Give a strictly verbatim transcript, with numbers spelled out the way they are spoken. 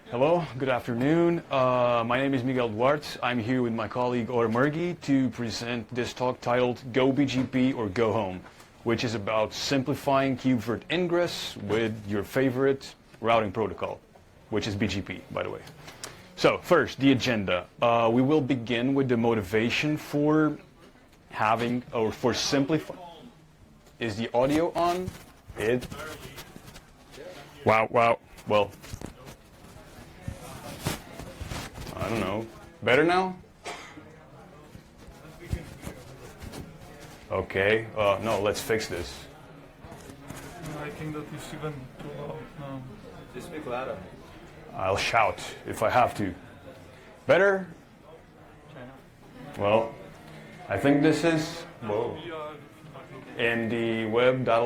Hello, good afternoon. Uh, my name is Miguel Duarte. I'm here with my colleague Or Murgi to present this talk titled Go B G P or Go Home, which is about simplifying KubeVirt ingress with your favorite routing protocol, which is B G P, by the way. So first, the agenda. Uh, we will begin with the motivation for having, or for simplifying. Is the audio on? It. Wow, wow. Well, I don't know. Better now? Okay. Uh, no, let's fix this. I think that is even too loud now. Just speak louder. I'll shout if I have to. Better? Well, I think this is. Whoa. In the web.